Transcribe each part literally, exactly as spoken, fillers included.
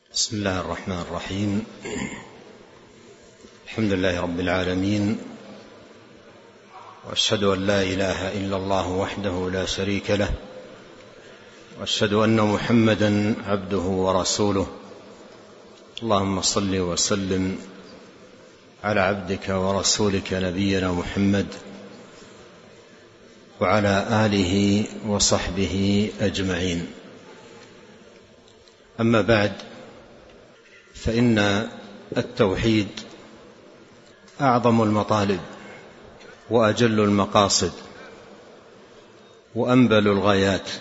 بسم الله الرحمن الرحيم. الحمد لله رب العالمين، وأشهد أن لا إله إلا الله وحده لا شريك له، وأشهد أن محمدا عبده ورسوله. اللهم صل وسلم على عبدك ورسولك نبينا محمد وعلى آله وصحبه أجمعين. أما بعد، فإن التوحيد أعظم المطالب وأجل المقاصد وأنبل الغايات.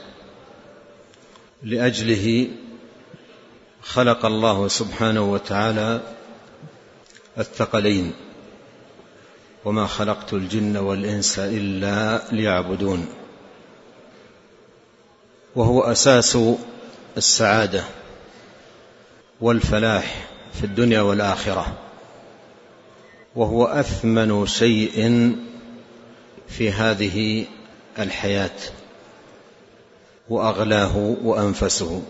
لأجله خلق الله سبحانه وتعالى الثقلين: وما خلقت الجن والإنس إلا ليعبدون. وهو أساس السعادة والفلاح في الدنيا والآخرة، وهو أثمن شيء في هذه الحياة وأغلاه وأنفسه.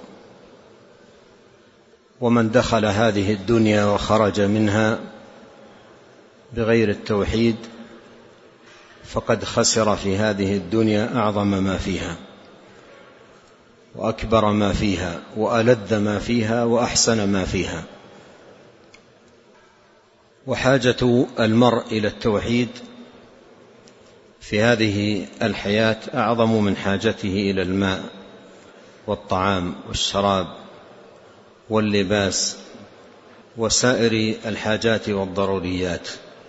ومن دخل هذه الدنيا وخرج منها بغير التوحيد فقد خسر في هذه الدنيا أعظم ما فيها وأكبر ما فيها وألذ ما فيها وأحسن ما فيها. وحاجة المرء إلى التوحيد في هذه الحياة أعظم من حاجته إلى الماء والطعام والشراب واللباس وسائر الحاجات والضروريات.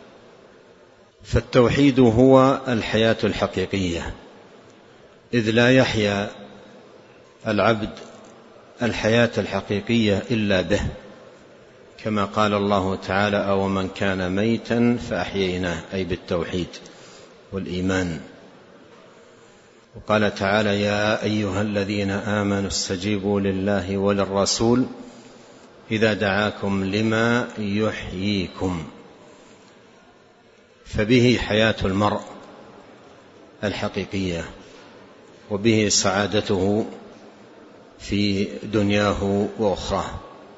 فالتوحيد هو الحياة الحقيقية، إذ لا يحيا العبد الحياة الحقيقية إلا به، كما قال الله تعالى: أومن كان ميتا فأحييناه، أي بالتوحيد والإيمان. وقال تعالى: يا أيها الذين آمنوا استجيبوا لله وللرسول إذا دعاكم لما يحييكم. فبه حياة المرء الحقيقية، وبه سعادته في دنياه وأخراه.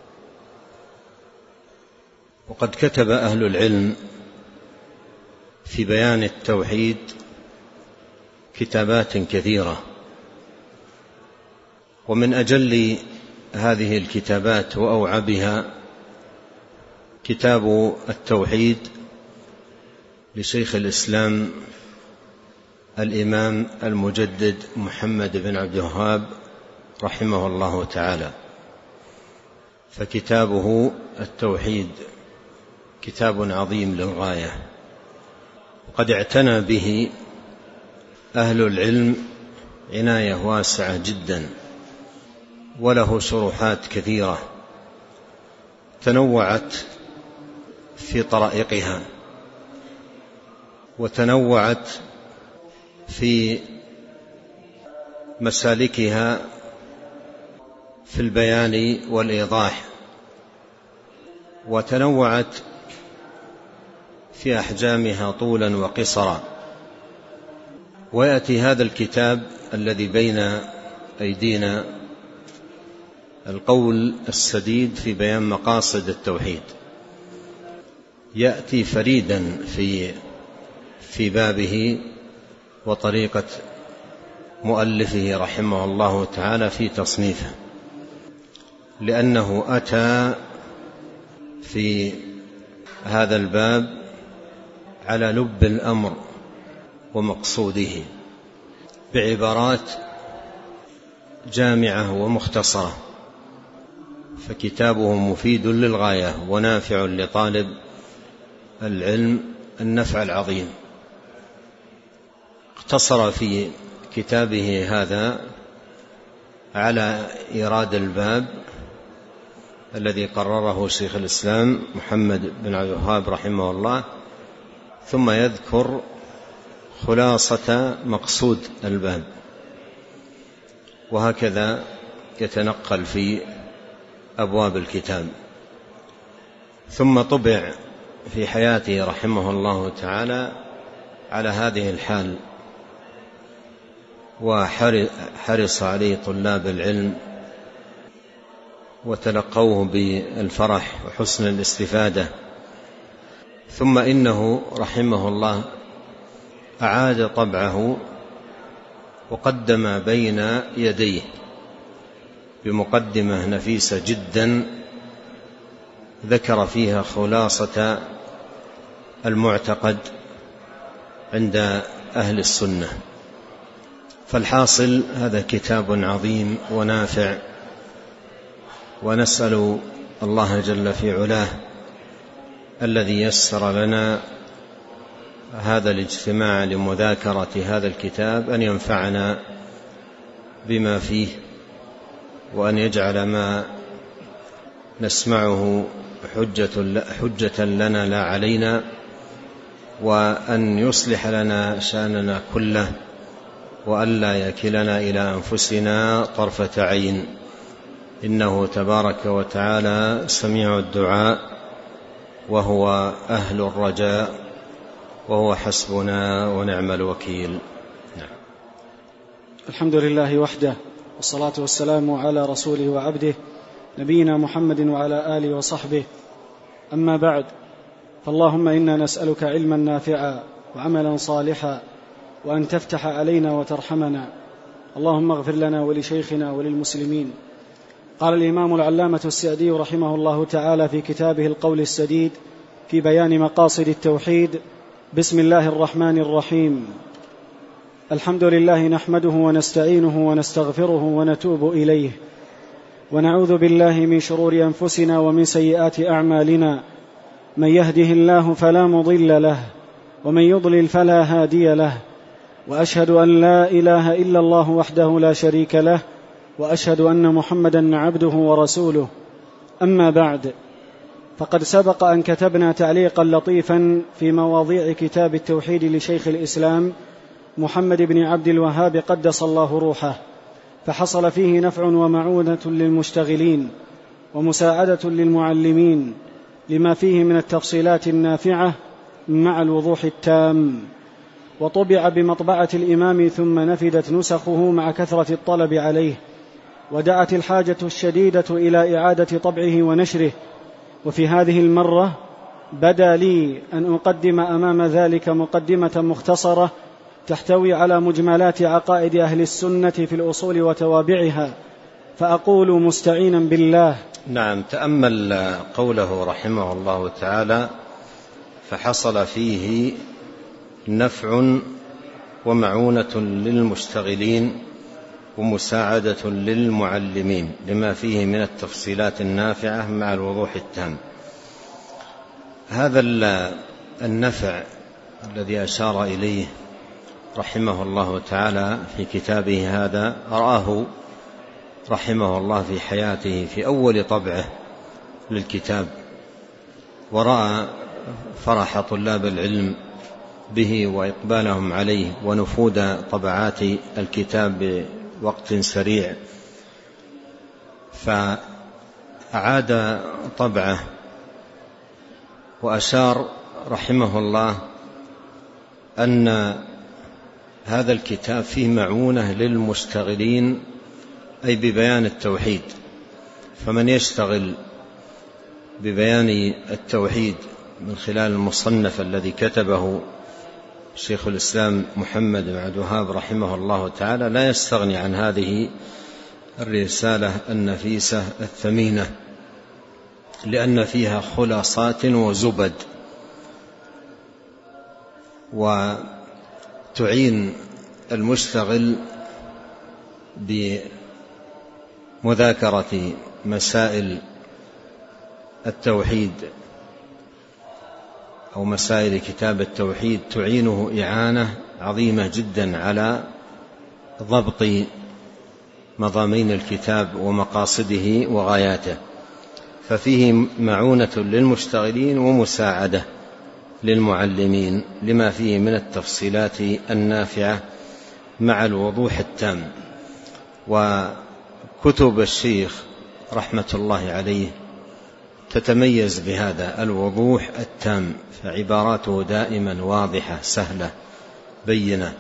وقد كتب أهل العلم في بيان التوحيد كتابات كثيرة، ومن أجل هذه الكتابات وأوعبها كتاب التوحيد لشيخ الإسلام الإمام المجدد محمد بن عبد الوهاب رحمه الله تعالى. فكتابه التوحيد كتاب عظيم للغاية، وقد اعتنى به أهل العلم عناية واسعة جدا، وله شروحات كثيرة تنوعت في طرائقها وتنوعت في مسالكها في البيان والإيضاح، وتنوعت في أحجامها طولا وقصرا. ويأتي هذا الكتاب الذي بين أيدينا القول السديد في بيان مقاصد التوحيد، يأتي فريدا في في بابه وطريقة مؤلفه رحمه الله تعالى في تصنيفه، لأنه أتى في هذا الباب على لب الأمر ومقصوده بعبارات جامعة ومختصرة. فكتابه مفيد للغاية ونافع لطالب العلم النفع العظيم. اقتصر في كتابه هذا على إيراد الباب الذي قرره شيخ الإسلام محمد بن عبد الوهاب رحمه الله، ثم يذكر خلاصة مقصود الباب، وهكذا يتنقل في أبواب الكتاب. ثم طبع في حياته رحمه الله تعالى على هذه الحال، وحرص عليه طلاب العلم وتلقوه بالفرح وحسن الاستفادة. ثم إنه رحمه الله أعاد طبعه وقدم بين يديه بمقدمة نفيسة جدا ذكر فيها خلاصة المعتقد عند أهل السنة. فالحاصل هذا كتاب عظيم ونافع، ونسأل الله جل في علاه الذي يسر لنا هذا الاجتماع لمذاكرة هذا الكتاب أن ينفعنا بما فيه، وأن يجعل ما نسمعه حجة, حجة لنا لا علينا، وأن يصلح لنا شأننا كله، وألا يكلنا إلى أنفسنا طرفة عين، إنه تبارك وتعالى سميع الدعاء وهو أهل الرجاء وهو حسبنا ونعم الوكيل. نعم. الحمد لله وحده، والصلاة والسلام على رسوله وعبده نبينا محمد وعلى آله وصحبه. أما بعد، فاللهم إنا نسألك علما نافعا وعملا صالحا، وأن تفتح علينا وترحمنا. اللهم اغفر لنا ولشيخنا وللمسلمين. قال الإمام العلامة السعدي رحمه الله تعالى في كتابه القول السديد في بيان مقاصد التوحيد: بسم الله الرحمن الرحيم. الحمد لله نحمده ونستعينه ونستغفره ونتوب إليه، ونعوذ بالله من شرور أنفسنا ومن سيئات أعمالنا. من يهده الله فلا مضل له، ومن يضلل فلا هادي له، وأشهد أن لا إله إلا الله وحده لا شريك له، وأشهد أن محمدا عبده ورسوله. أما بعد، فقد سبق أن كتبنا تعليقا لطيفا في مواضيع كتاب التوحيد لشيخ الإسلام محمد بن عبد الوهاب قدس الله روحه، فحصل فيه نفع ومعونة للمشتغلين ومساعدة للمعلمين، لما فيه من التفصيلات النافعة مع الوضوح التام. وطبع بمطبعة الإمام ثم نفدت نسخه مع كثرة الطلب عليه، ودعت الحاجة الشديدة إلى إعادة طبعه ونشره. وفي هذه المرة بدا لي أن أقدم أمام ذلك مقدمة مختصرة تحتوي على مجملات عقائد أهل السنة في الأصول وتوابعها، فأقول مستعينا بالله. نعم. تأمل قوله رحمه الله تعالى: فحصل فيه نفع ومعونة للمشتغلين ومساعدة للمعلمين، لما فيه من التفصيلات النافعة مع الوضوح التام. هذا النفع الذي أشار إليه رحمه الله تعالى في كتابه هذا رآه رحمه الله في حياته في أول طبعه للكتاب، ورأى فرح طلاب العلم به وإقبالهم عليه ونفوذ طبعات الكتاب بوقت سريع، فأعاد طبعه. وأشار رحمه الله أن هذا الكتاب فيه معونة للمشتغلين، أي ببيان التوحيد. فمن يشتغل ببيان التوحيد من خلال المصنف الذي كتبه شيخ الإسلام محمد بن عبد الوهاب رحمه الله تعالى لا يستغني عن هذه الرسالة النفيسة الثمينة، لأن فيها خلاصات وزبد، وتعين المشتغل بمذاكرة مسائل التوحيد أو مسائل كتاب التوحيد، تعينه إعانة عظيمة جدا على ضبط مضامين الكتاب ومقاصده وغاياته. ففيه معونة للمشتغلين ومساعدة للمعلمين، لما فيه من التفصيلات النافعة مع الوضوح التام. وكتب الشيخ رحمة الله عليه تتميز بهذا الوضوح التام، فعباراته دائما واضحة سهلة بينة.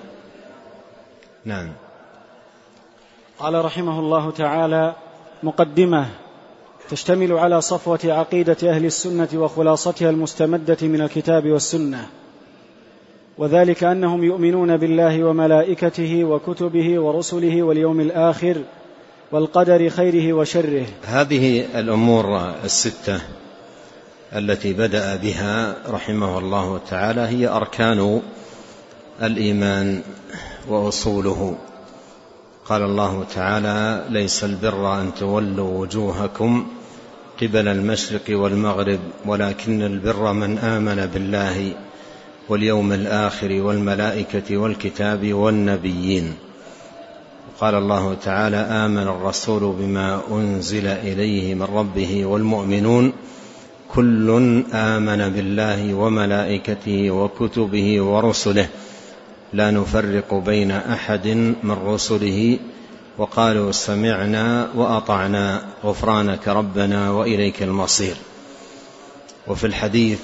نعم. قال رحمه الله تعالى: مقدمة. تشتمل على صفوة عقيدة أهل السنة وخلاصتها المستمدة من الكتاب والسنة، وذلك أنهم يؤمنون بالله وملائكته وكتبه ورسله واليوم الآخر والقدر خيره وشره. هذه الأمور الستة التي بدأ بها رحمه الله تعالى هي أركان الإيمان وأصوله. قال الله تعالى: ليس البر أن تولوا وجوهكم قبل المشرق والمغرب ولكن البر من آمن بالله واليوم الآخر والملائكة والكتاب والنبيين. قال الله تعالى: آمن الرسول بما أنزل إليه من ربه والمؤمنون كل آمن بالله وملائكته وكتبه ورسله لا نفرق بين أحد من رسله وقالوا سمعنا وأطعنا غفرانك ربنا وإليك المصير. وفي الحديث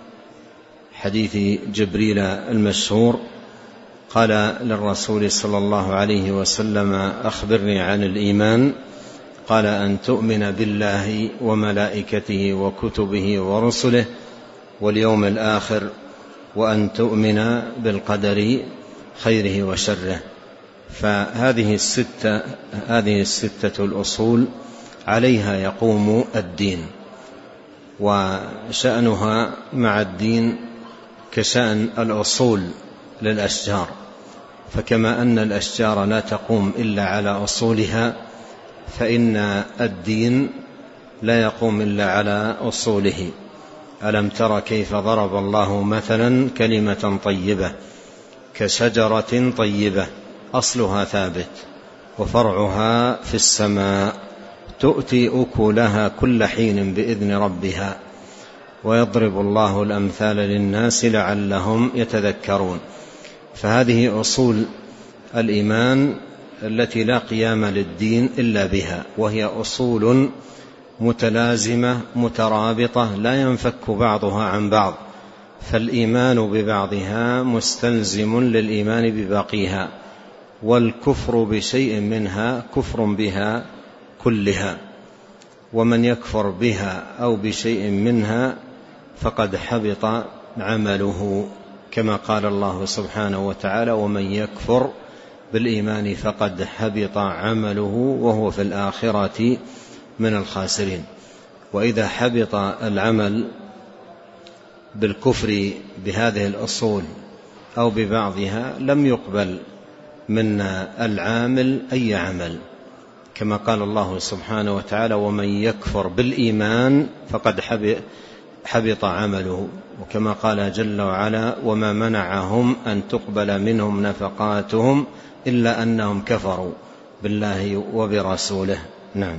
حديث جبريل المشهور قال للرسول صلى الله عليه وسلم: أخبرني عن الإيمان. قال: أن تؤمن بالله وملائكته وكتبه ورسله واليوم الآخر وأن تؤمن بالقدر خيره وشره. فهذه الستة هذه الستة الأصول عليها يقوم الدين، وشأنها مع الدين كشأن الأصول للأشجار، فكما أن الأشجار لا تقوم إلا على أصولها فإن الدين لا يقوم إلا على أصوله. ألم تر كيف ضرب الله مثلا كلمة طيبة كشجرة طيبة أصلها ثابت وفرعها في السماء تؤتي أكلها كل حين بإذن ربها ويضرب الله الأمثال للناس لعلهم يتذكرون. فهذه أصول الإيمان التي لا قيام للدين إلا بها، وهي أصول متلازمة مترابطة لا ينفك بعضها عن بعض، فالإيمان ببعضها مستلزم للإيمان بباقيها، والكفر بشيء منها كفر بها كلها، ومن يكفر بها أو بشيء منها فقد حبط عمله، كما قال الله سبحانه وتعالى: ومن يكفر بالإيمان فقد حبط عمله وهو في الآخرة من الخاسرين. وإذا حبط العمل بالكفر بهذه الأصول أو ببعضها لم يقبل من العامل أي عمل، كما قال الله سبحانه وتعالى: ومن يكفر بالإيمان فقد حبط عمله، وكما قال جل وعلا: وما منعهم أن تقبل منهم نفقاتهم إلا أنهم كفروا بالله وبرسوله. نعم.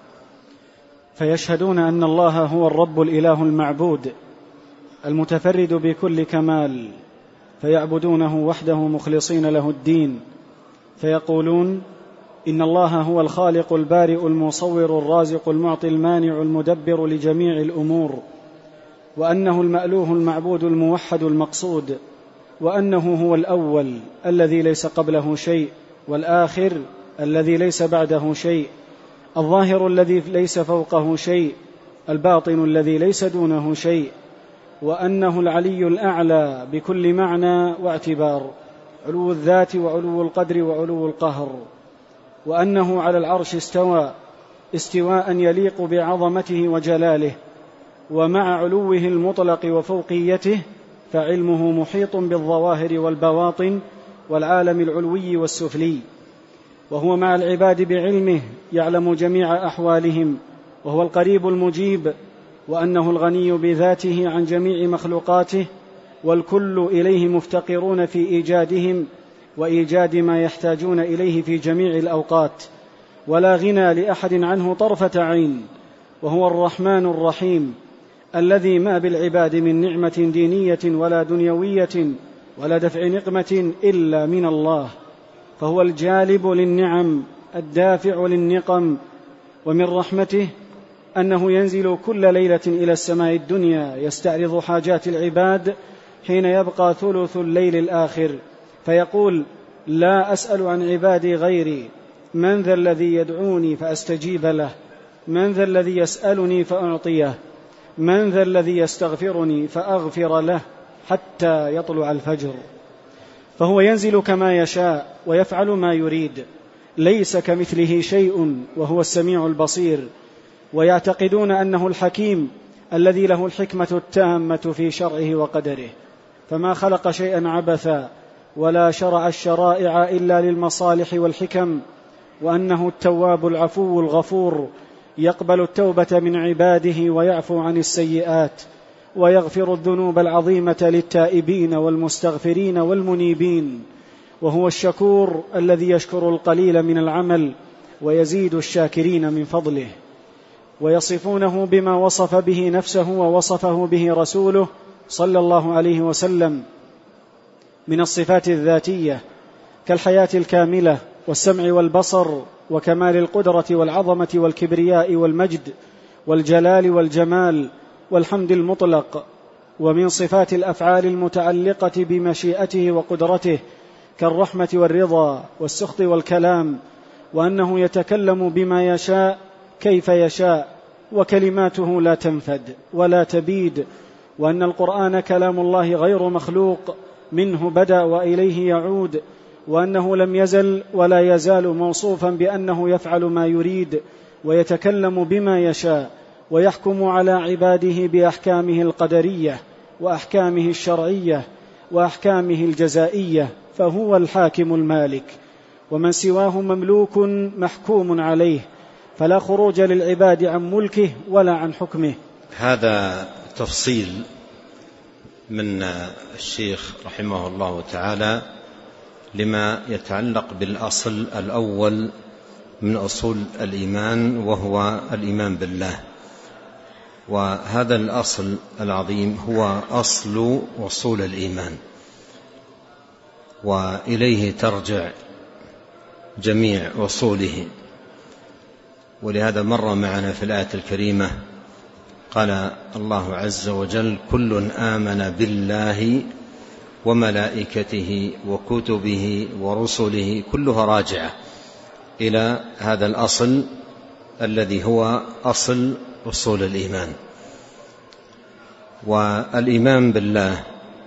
فيشهدون أن الله هو الرب الإله المعبود المتفرد بكل كمال، فيعبدونه وحده مخلصين له الدين، فيقولون: إن الله هو الخالق البارئ المصور الرازق المعطي المانع المدبر لجميع الأمور، وأنه المألوه المعبود الموحد المقصود، وأنه هو الأول الذي ليس قبله شيء، والآخر الذي ليس بعده شيء، الظاهر الذي ليس فوقه شيء، الباطن الذي ليس دونه شيء، وأنه العلي الأعلى بكل معنى واعتبار، علو الذات وعلو القدر وعلو القهر، وأنه على العرش استوى استواء يليق بعظمته وجلاله، ومع علوه المطلق وفوقيته فعلمه محيط بالظواهر والبواطن والعالم العلوي والسفلي، وهو مع العباد بعلمه يعلم جميع أحوالهم، وهو القريب المجيب، وأنه الغني بذاته عن جميع مخلوقاته، والكل إليه مفتقرون في إيجادهم وإيجاد ما يحتاجون إليه في جميع الأوقات، ولا غنى لأحد عنه طرفة عين، وهو الرحمن الرحيم الذي ما بالعباد من نعمة دينية ولا دنيوية ولا دفع نقمة إلا من الله، فهو الجالب للنعم الدافع للنقم. ومن رحمته أنه ينزل كل ليلة إلى السماء الدنيا يستعرض حاجات العباد حين يبقى ثلث الليل الآخر، فيقول: لا أسأل عن عبادي غيري، من ذا الذي يدعوني فأستجيب له، من ذا الذي يسألني فأعطيه، من ذا الذي يستغفرني فأغفر له حتى يطلع الفجر. فهو ينزل كما يشاء ويفعل ما يريد، ليس كمثله شيء وهو السميع البصير. ويعتقدون أنه الحكيم الذي له الحكمة التامة في شرعه وقدره، فما خلق شيئا عبثا ولا شرع الشرائع إلا للمصالح والحكم، وأنه التواب العفو الغفور يقبل التوبة من عباده ويعفو عن السيئات ويغفر الذنوب العظيمة للتائبين والمستغفرين والمنيبين. وهو الشكور الذي يشكر القليل من العمل ويزيد الشاكرين من فضله. ويصفونه بما وصف به نفسه ووصفه به رسوله صلى الله عليه وسلم من الصفات الذاتية كالحياة الكاملة والسمع والبصر وكمال القدرة والعظمة والكبرياء والمجد والجلال والجمال والحمد المطلق. ومن صفات الأفعال المتعلقة بمشيئته وقدرته كالرحمة والرضا والسخط والكلام، وأنه يتكلم بما يشاء كيف يشاء وكلماته لا تنفد ولا تبيد، وأن القرآن كلام الله غير مخلوق، منه بدأ وإليه يعود، وأنه لم يزل ولا يزال موصوفا بأنه يفعل ما يريد ويتكلم بما يشاء ويحكم على عباده بأحكامه القدرية وأحكامه الشرعية وأحكامه الجزائية، فهو الحاكم المالك، ومن سواه مملوك محكوم عليه، فلا خروج للعباد عن ملكه ولا عن حكمه. هذا تفصيل من الشيخ رحمه الله تعالى لما يتعلق بالأصل الأول من أصول الإيمان، وهو الإيمان بالله. وهذا الأصل العظيم هو أصل أصول الإيمان، وإليه ترجع جميع أصوله. ولهذا مر معنا في الآية الكريمة قال الله عز وجل: كل آمن بالله وملائكته وكتبه ورسله، كلها راجعة إلى هذا الأصل الذي هو أصل أصول الإيمان. والإيمان بالله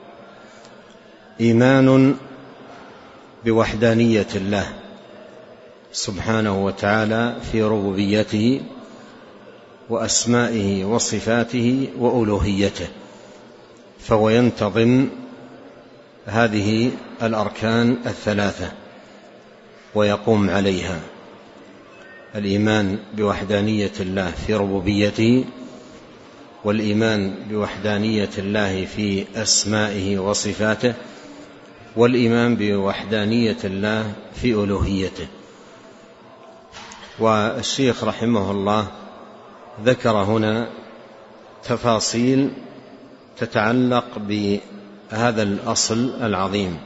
إيمان بوحدانية الله سبحانه وتعالى في ربوبيته وأسمائه وصفاته وألوهيته، فهو ينتظم هذه الأركان الثلاثة ويقوم عليها: الإيمان بوحدانية الله في ربوبيته، والإيمان بوحدانية الله في أسمائه وصفاته، والإيمان بوحدانية الله في ألوهيته. والشيخ رحمه الله ذكر هنا تفاصيل تتعلق بهذا الأصل العظيم،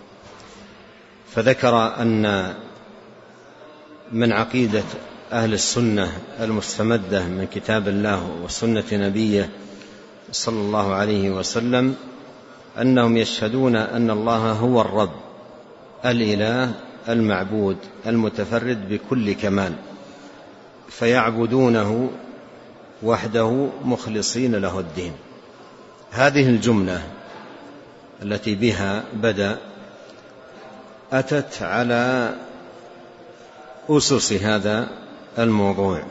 فذكر أن من عقيدة أهل السنة المستمدة من كتاب الله وسنة نبيه صلى الله عليه وسلم أنهم يشهدون أن الله هو الرب الإله المعبود المتفرد بكل كمال، فيعبدونه وحده مخلصين له الدين. هذه الجملة التي بها بدأ أتت على أسس هذا الموضوع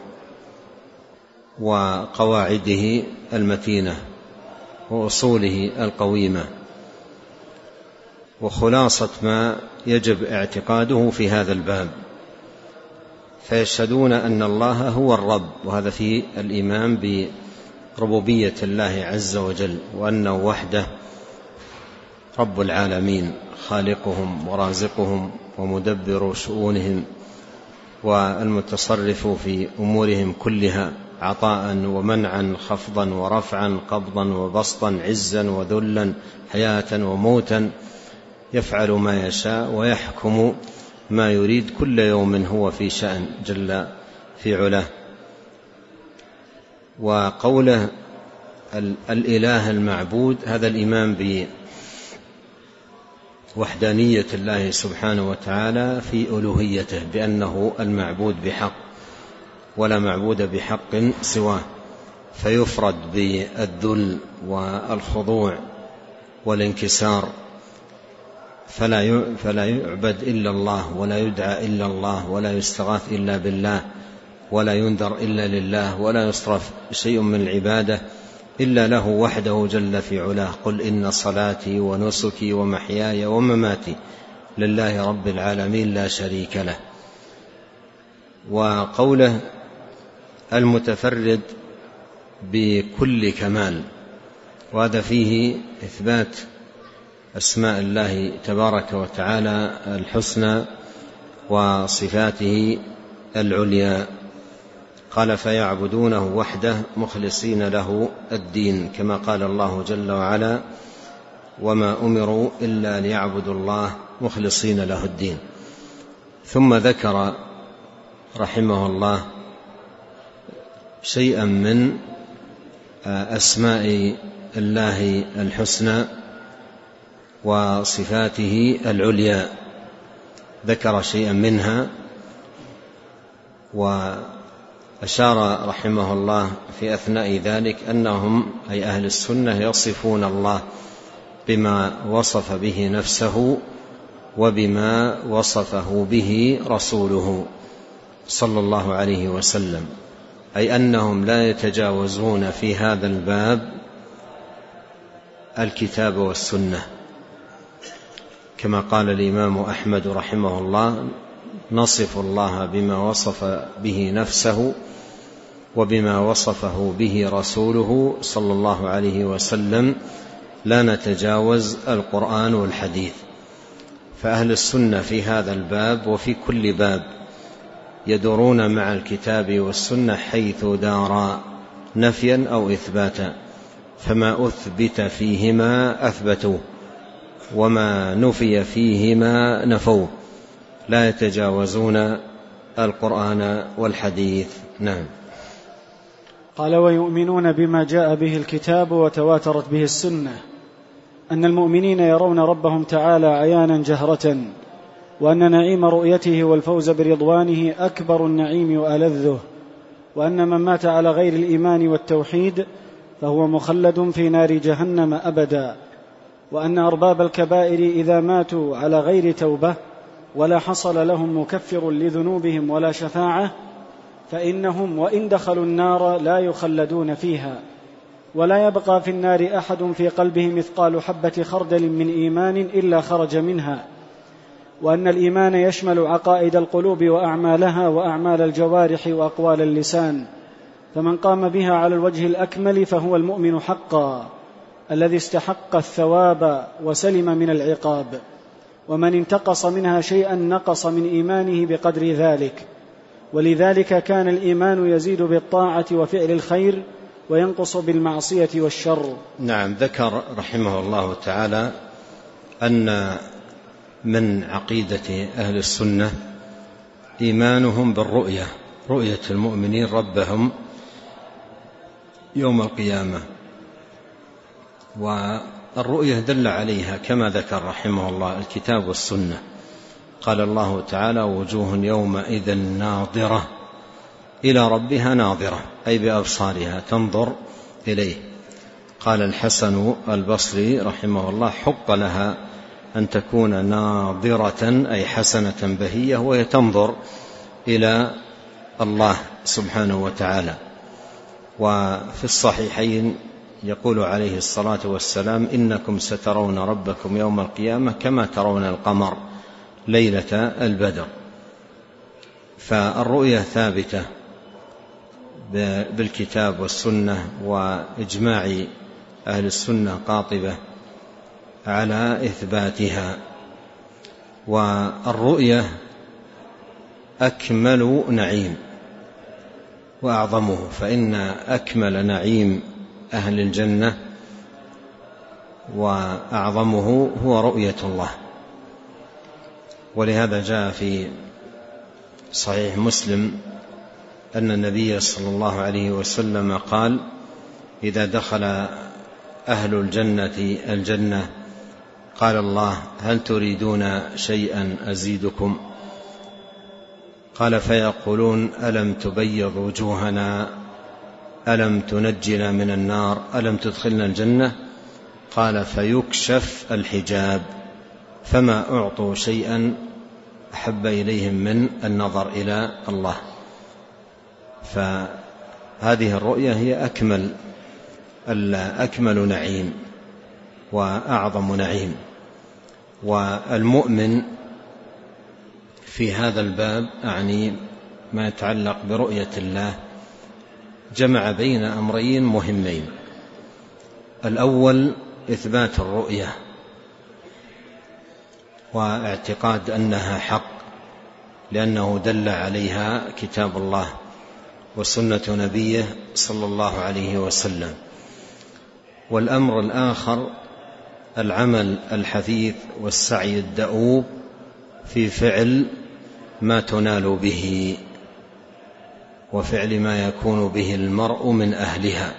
وقواعده المتينة وأصوله القويمة، وخلاصة ما يجب اعتقاده في هذا الباب. فيشهدون أن الله هو الرب، وهذا في الإيمان بربوبية الله عز وجل، وأنه وحده رب العالمين، خالقهم ورازقهم ومدبر شؤونهم والمتصرف في أمورهم كلها، عطاء ومنعا، خفضا ورفعا، قبضا وبسطا، عزا وذلا، حياة وموتا، يفعل ما يشاء ويحكم ما يريد، كل يوم هو في شأن جل في علاه. وقوله الإله المعبود، هذا الإيمان بوحدانية الله سبحانه وتعالى في ألوهيته، بأنه المعبود بحق، ولا معبود بحق سواه، فيفرد بالذل والخضوع والانكسار، فلا فلا يعبد إلا الله، ولا يدعى إلا الله، ولا يستغاث إلا بالله، ولا ينذر إلا لله، ولا يصرف شيء من العبادة إلا له وحده جل في علاه. قل إن صلاتي ونسكي ومحياي ومماتي لله رب العالمين لا شريك له. وقوله المتفرد بكل كمال، وهذا فيه إثبات أسماء الله تبارك وتعالى الحسنى وصفاته العليا. قال فيعبدونه وحده مخلصين له الدين، كما قال الله جل وعلا وما أمروا إلا ليعبدوا الله مخلصين له الدين. ثم ذكر رحمه الله شيئا من أسماء الله الحسنى وصفاته العليا، ذكر شيئا منها، وأشار رحمه الله في أثناء ذلك أنهم أي أهل السنة يصفون الله بما وصف به نفسه وبما وصفه به رسوله صلى الله عليه وسلم، أي أنهم لا يتجاوزون في هذا الباب الكتاب والسنة، كما قال الإمام أحمد رحمه الله نصف الله بما وصف به نفسه وبما وصفه به رسوله صلى الله عليه وسلم، لا نتجاوز القرآن والحديث. فأهل السنة في هذا الباب وفي كل باب يدورون مع الكتاب والسنة حيث دارا نفيا أو إثباتا، فما أثبت فيهما أثبتوه، وما نفي فيهما نفوه، لا يتجاوزون القرآن والحديث. نعم. قال ويؤمنون بما جاء به الكتاب وتواترت به السنة، أن المؤمنين يرون ربهم تعالى عيانا جهرة، وأن نعيم رؤيته والفوز برضوانه أكبر النعيم وألذه، وأن من مات على غير الإيمان والتوحيد فهو مخلد في نار جهنم أبدا، وأن أرباب الكبائر إذا ماتوا على غير توبة ولا حصل لهم مكفر لذنوبهم ولا شفاعة فإنهم وإن دخلوا النار لا يخلدون فيها، ولا يبقى في النار أحد في قلبه مثقال حبة خردل من إيمان إلا خرج منها، وأن الإيمان يشمل عقائد القلوب وأعمالها وأعمال الجوارح وأقوال اللسان، فمن قام بها على الوجه الأكمل فهو المؤمن حقا الذي استحق الثواب وسلم من العقاب، ومن انتقص منها شيئا نقص من إيمانه بقدر ذلك، ولذلك كان الإيمان يزيد بالطاعة وفعل الخير وينقص بالمعصية والشر. نعم. ذكر رحمه الله تعالى أن من عقيدة أهل السنة إيمانهم بالرؤية، رؤية المؤمنين ربهم يوم القيامة، والرؤية دل عليها كما ذكر رحمه الله الكتاب والسنة. قال الله تعالى وجوه يومئذ ناظرة إلى ربها ناظرة، أي بأبصارها تنظر إليه. قال الحسن البصري رحمه الله حق لها أن تكون ناظرة أي حسنة بهية وهي تنظر إلى الله سبحانه وتعالى. وفي الصحيحين يقول عليه الصلاة والسلام إنكم سترون ربكم يوم القيامة كما ترون القمر ليلة البدر. فالرؤية ثابتة بالكتاب والسنة، وإجماع أهل السنة قاطبة على إثباتها. والرؤية أكمل نعيم وأعظمه، فإن أكمل نعيم أهل الجنة وأعظمه هو رؤية الله. ولهذا جاء في صحيح مسلم أن النبي صلى الله عليه وسلم قال إذا دخل أهل الجنة الجنة قال الله هل تريدون شيئا أزيدكم؟ قال فيقولون ألم تبيض وجوهنا، ألم تنجنا من النار، ألم تدخلنا الجنة؟ قال فيكشف الحجاب، فما أعطوا شيئا أحب إليهم من النظر إلى الله. فهذه الرؤية هي أكمل أكمل نعيم وأعظم نعيم. والمؤمن في هذا الباب أعني ما يتعلق برؤية الله جمع بين أمرين مهمين: الأول إثبات الرؤية واعتقاد أنها حق، لأنه دل عليها كتاب الله وسنة نبيه صلى الله عليه وسلم. والأمر الآخر العمل الحثيث والسعي الدؤوب في فعل ما تنال به وفعل ما يكون به المرء من أهلها.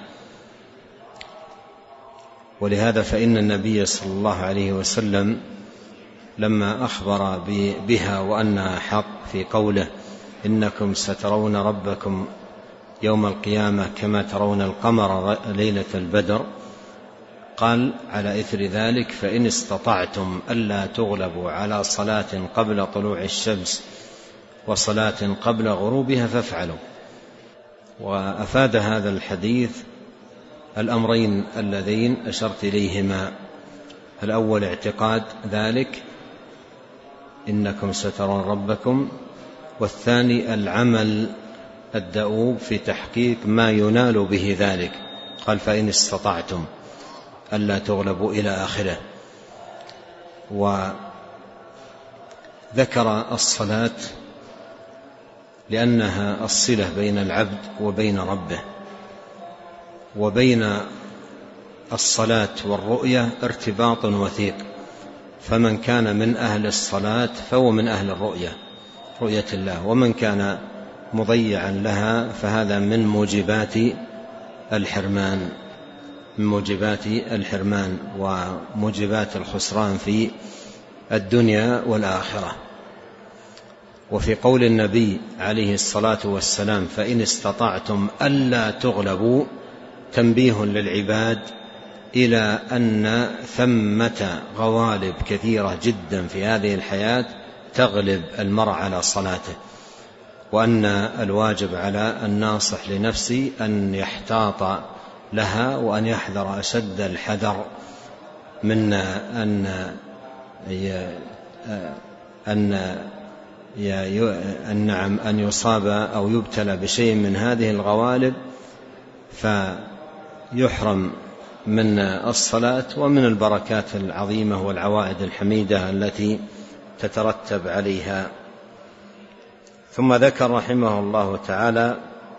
ولهذا فإن النبي صلى الله عليه وسلم لما أخبر بها وأنها حق في قوله إنكم سترون ربكم يوم القيامة كما ترون القمر ليلة البدر، قال على إثر ذلك فإن استطعتم ألا تغلبوا على صلاة قبل طلوع الشمس وصلاة قبل غروبها فافعلوا. وأفاد هذا الحديث الأمرين اللذين أشرت إليهما: الأول اعتقاد ذلك إنكم سترون ربكم، والثاني العمل الدؤوب في تحقيق ما ينال به ذلك. قال فإن استطعتم ألا تغلبوا إلى آخره. وذكر الصلاة لأنها الصلة بين العبد وبين ربه، وبين الصلاة والرؤية ارتباط وثيق، فمن كان من أهل الصلاة فهو من أهل الرؤية، رؤية الله، ومن كان مضيعا لها فهذا من موجبات الحرمان من موجبات الحرمان وموجبات الخسران في الدنيا والآخرة. وفي قول النبي عليه الصلاة والسلام فإن استطعتم ألا تغلبوا تنبيه للعباد إلى أن ثمة غوالب كثيرة جدا في هذه الحياة تغلب المرء على صلاته، وأن الواجب على الناصح لنفسه أن يحتاط لها وأن يحذر أشد الحذر من أن أن أن أن يصاب أو يبتلى بشيء من هذه الغوالب فيحرم من الصلاة ومن البركات العظيمة والعوائد الحميدة التي تترتب عليها. ثم ذكر رحمه الله تعالى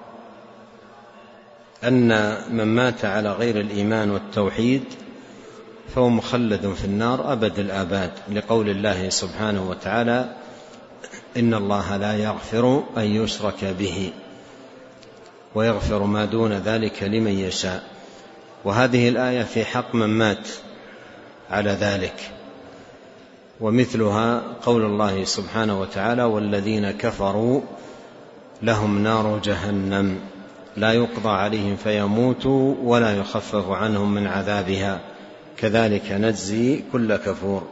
أن من مات على غير الإيمان والتوحيد فهو مخلد في النار أبد الآباد، لقول الله سبحانه وتعالى إن الله لا يغفر أن يشرك به ويغفر ما دون ذلك لمن يشاء. وهذه الآية في حق من مات على ذلك. ومثلها قول الله سبحانه وتعالى والذين كفروا لهم نار جهنم لا يقضى عليهم فيموتوا ولا يخفف عنهم من عذابها كذلك نجزي كل كفور.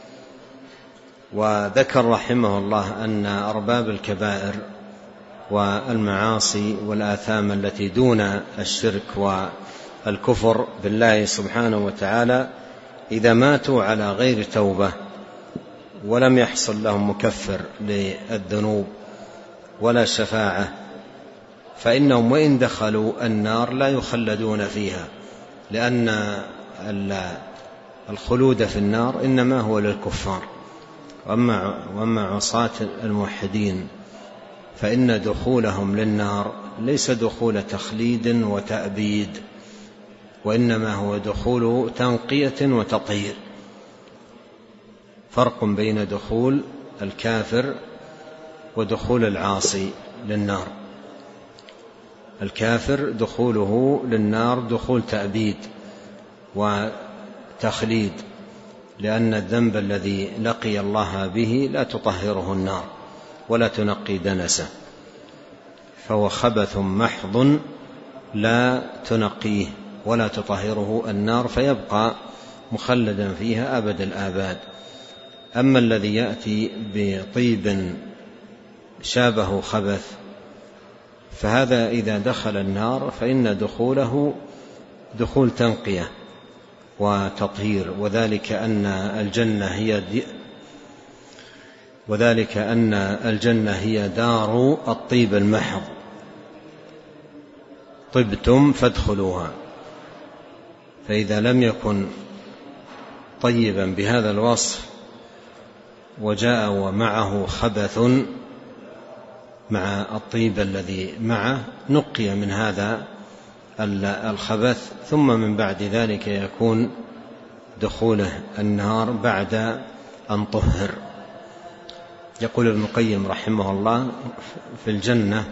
وذكر رحمه الله أن أرباب الكبائر والمعاصي والآثام التي دون الشرك والكفر بالله سبحانه وتعالى إذا ماتوا على غير توبة ولم يحصل لهم مكفر للذنوب ولا شفاعة فإنهم وإن دخلوا النار لا يخلدون فيها، لأن الخلود في النار إنما هو للكفار، وأما عصاة الموحدين فإن دخولهم للنار ليس دخول تخليد وتأبيد، وإنما هو دخول تنقية وتطهير. فرق بين دخول الكافر ودخول العاصي للنار. الكافر دخوله للنار دخول تأبيد وتخليد، لأن الذنب الذي لقي الله به لا تطهره النار، ولا تنقي دنسه، فهو خبث محض لا تنقيه ولا تطهره النار، فيبقى مخلدا فيها أبد الآباد. أما الذي يأتي بطيب شابه خبث فهذا إذا دخل النار فإن دخوله دخول تنقية وتطهير، وذلك أن الجنة هي دي وذلك أن الجنة هي دار الطيب المحض، طبتم فادخلوها. فإذا لم يكن طيبا بهذا الوصف وجاء ومعه خبث مع الطيب الذي معه نقي من هذا الخبث، ثم من بعد ذلك يكون دخوله النار بعد أن طهر. يقول ابن القيم رحمه الله في الجنة،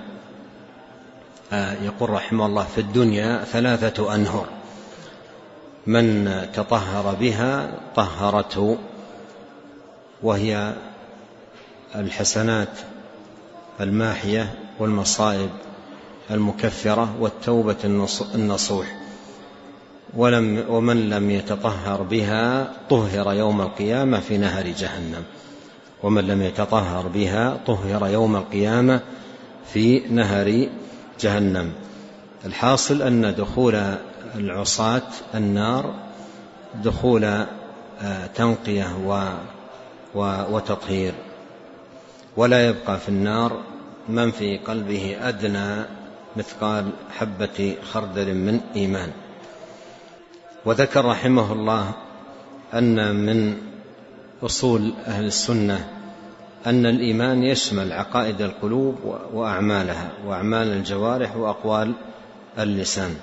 يقول رحمه الله في الدنيا ثلاثة أنهر من تطهر بها طهرته، وهي الحسنات الماحية والمصائب المكفرة والتوبة النصوح. ولم ومن لم يتطهر بها طهر يوم القيامة في نهر جهنم ومن لم يتطهر بها طهر يوم القيامة في نهر جهنم. الحاصل أن دخول العصاة النار دخول تنقية وتطهير، ولا يبقى في النار من في قلبه أدنى مثقال حبة خردل من إيمان. وذكر رحمه الله أن من أصول أهل السنة أن الإيمان يشمل عقائد القلوب وأعمالها وأعمال الجوارح وأقوال اللسان،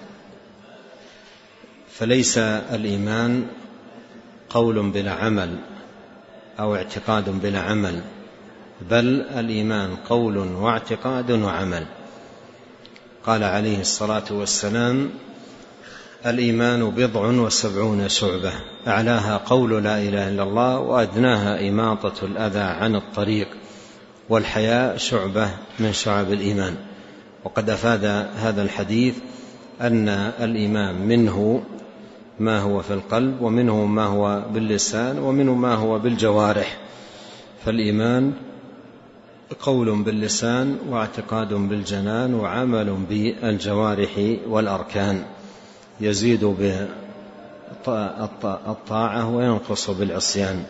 فليس الإيمان قول بلا عمل أو اعتقاد بلا عمل، بل الإيمان قول واعتقاد وعمل. قال عليه الصلاة والسلام: الإيمان بضع وسبعون شعبة، أعلاها قول لا إله إلا الله، وأدناها إماطة الأذى عن الطريق، والحياء شعبة من شعب الإيمان. وقد أفاد هذا الحديث أن الإيمان منه ما هو في القلب، ومنه ما هو باللسان، ومنه ما هو بالجوارح. فالإيمان قول باللسان واعتقاد بالجنان وعمل بالجوارح والأركان، يزيد بالطاعة وينقص بالعصيان.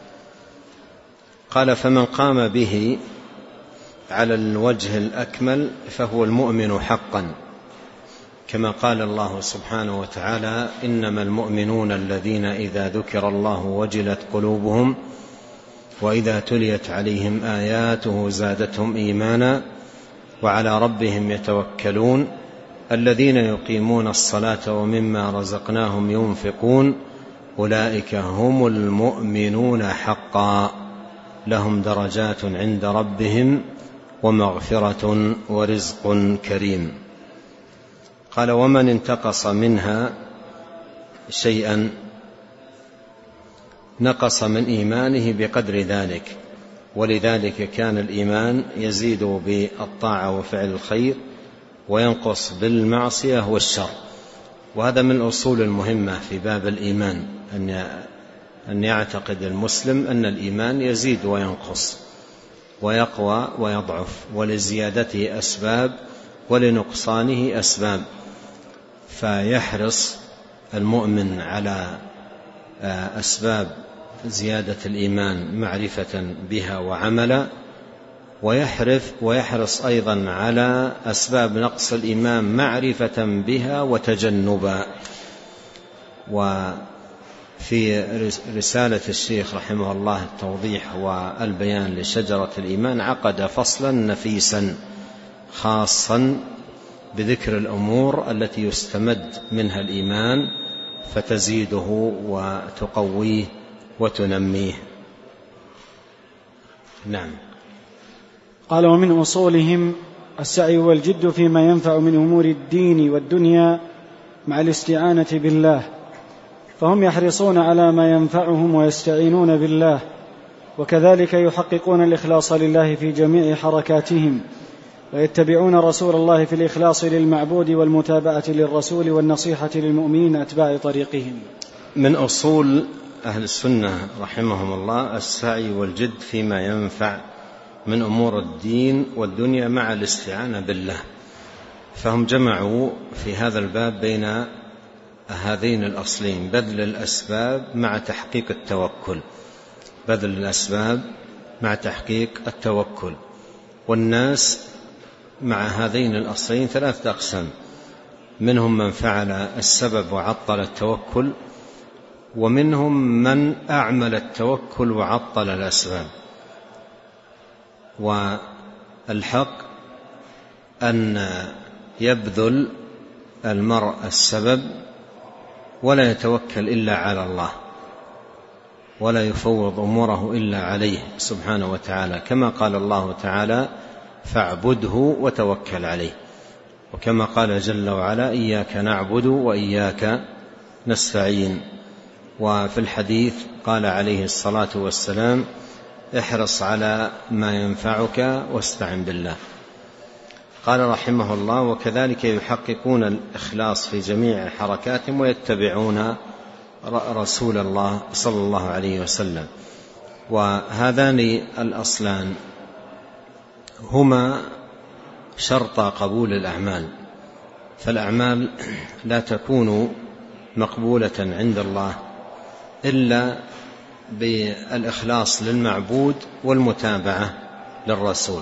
قال: فمن قام به على الوجه الأكمل فهو المؤمن حقا، كما قال الله سبحانه وتعالى: إنما المؤمنون الذين إذا ذكر الله وجلت قلوبهم وإذا تليت عليهم آياته زادتهم إيمانا وعلى ربهم يتوكلون الذين يقيمون الصلاة ومما رزقناهم ينفقون أولئك هم المؤمنون حقا لهم درجات عند ربهم ومغفرة ورزق كريم. قال: ومن انتقص منها شيئا نقص من إيمانه بقدر ذلك، ولذلك كان الإيمان يزيد بالطاعة وفعل الخير وينقص بالمعصية والشر. وهذا من الأصول المهمة في باب الإيمان، أن يعتقد المسلم أن الإيمان يزيد وينقص ويقوى ويضعف، ولزيادته أسباب ولنقصانه أسباب، فيحرص المؤمن على أسباب زيادة الإيمان معرفة بها وعملا، ويحرف ويحرص أيضا على أسباب نقص الإيمان معرفة بها وتجنبا. وفي رسالة الشيخ رحمه الله التوضيح والبيان لشجرة الإيمان عقد فصلا نفيسا خاصا بذكر الأمور التي يستمد منها الإيمان فتزيده وتقويه وتنميه. نعم. قال: ومن أصولهم السعي والجد فيما ينفع من أمور الدين والدنيا مع الاستعانة بالله، فهم يحرصون على ما ينفعهم ويستعينون بالله وكذلك يحققون الإخلاص لله في جميع حركاتهم، ويتبعون رسول الله في الإخلاص للمعبود والمتابعة للرسول والنصيحة للمؤمنين أتباع طريقهم. من أصول أهل السنة رحمهم الله السعي والجد فيما ينفع من أمور الدين والدنيا مع الاستعانة بالله، فهم جمعوا في هذا الباب بين هذين الأصلين: بذل الأسباب مع تحقيق التوكل، بذل الأسباب مع تحقيق التوكل. والناس مع هذين الأصلين ثلاثة أقسام: منهم من فعل السبب وعطل التوكل، ومنهم من أعمل التوكل وعطل الأسباب. والحق أن يبذل المرء السبب ولا يتوكل إلا على الله، ولا يفوض أموره إلا عليه سبحانه وتعالى، كما قال الله تعالى: فاعبده وتوكل عليه. وكما قال جل وعلا: إياك نعبد وإياك نستعين. وفي الحديث قال عليه الصلاة والسلام: احرص على ما ينفعك واستعن بالله. قال رحمه الله: وكذلك يحققون الإخلاص في جميع حركاتهم ويتبعون رسول الله صلى الله عليه وسلم. وهذان الأصلان هما شرط قبول الأعمال، فالأعمال لا تكون مقبولة عند الله إلا بالإخلاص للمعبود والمتابعة للرسول.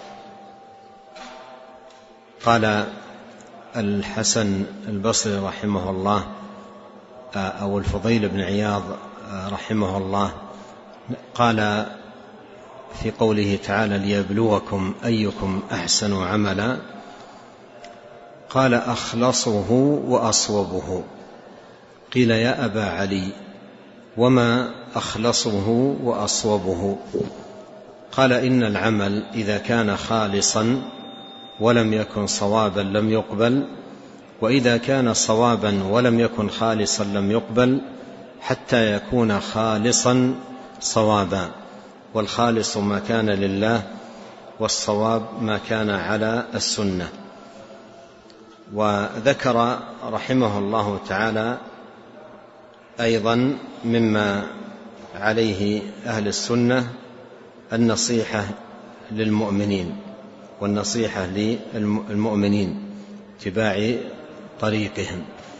قال الحسن البصري رحمه الله أو الفضيل بن عياض رحمه الله قال في قوله تعالى: ليبلوكم أيكم أحسن عملا، قال: أخلصه وأصوبه. قيل: يا أبا علي، وما أخلصه وأصوبه؟ قال: إن العمل إذا كان خالصا ولم يكن صوابا لم يقبل، وإذا كان صوابا ولم يكن خالصا لم يقبل، حتى يكون خالصا صوابا. والخالص ما كان لله، والصواب ما كان على السنة. وذكر رحمه الله تعالى أيضا مما عليه أهل السنة النصيحة للمؤمنين، والنصيحة للمؤمنين اتباع طريقهم،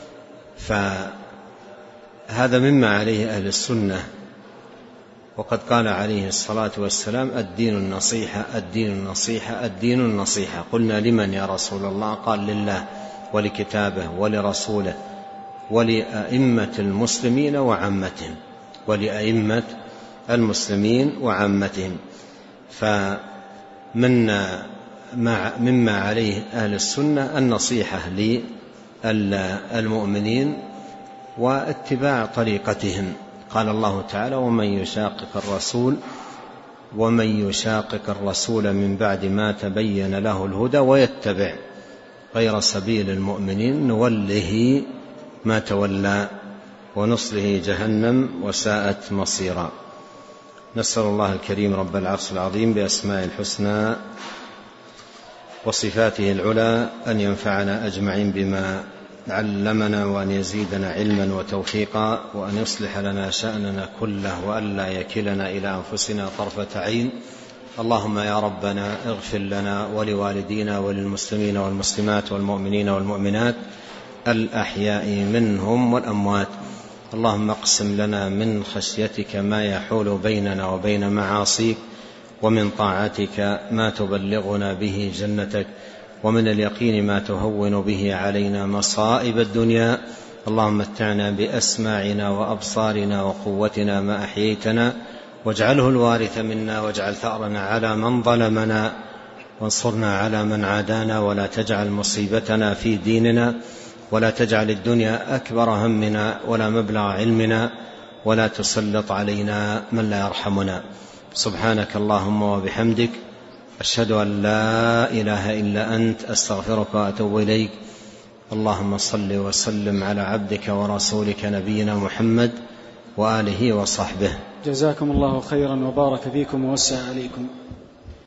فهذا مما عليه أهل السنة. وقد قال عليه الصلاة والسلام: الدين النصيحة، الدين النصيحة، الدين النصيحة. قلنا: لمن يا رسول الله؟ قال: لله ولكتابه ولرسوله ولأئمة المسلمين وعامتهم، ولأئمة المسلمين وعامتهم. فمن مما عليه أهل السنة النصيحة للمؤمنين واتباع طريقتهم. قال الله تعالى: ومن يشاقق الرسول ومن يشاقق الرسول من بعد ما تبين له الهدى ويتبع غير سبيل المؤمنين نوله ما تولى ونصله جهنم وساءت مصيرا. نسأل الله الكريم رب العرش العظيم بأسماء الحسنى وصفاته العلى أن ينفعنا أجمعين بما علمنا، وأن يزيدنا علما وتوفيقا، وأن يصلح لنا شأننا كله، وأن لا يكلنا إلى أنفسنا طرفة عين. اللهم يا ربنا اغفر لنا ولوالدينا وللمسلمين والمسلمات والمؤمنين والمؤمنات الأحياء منهم والأموات. اللهم اقسم لنا من خشيتك ما يحول بيننا وبين معاصيك، ومن طاعتك ما تبلغنا به جنتك، ومن اليقين ما تهون به علينا مصائب الدنيا. اللهم متعنا بأسماعنا وأبصارنا وقوتنا ما أحييتنا، واجعله الوارث منا، واجعل ثأرنا على من ظلمنا، وانصرنا على من عادانا، ولا تجعل مصيبتنا في ديننا، ولا تجعل الدنيا أكبر همنا ولا مبلغ علمنا، ولا تسلط علينا من لا يرحمنا. سبحانك اللهم وبحمدك، أشهد أن لا إله إلا أنت، أستغفرك وأتوب إليك. اللهم صل وسلم على عبدك ورسولك نبينا محمد وآله وصحبه. جزاكم الله خيرا وبارك فيكم ووسع عليكم.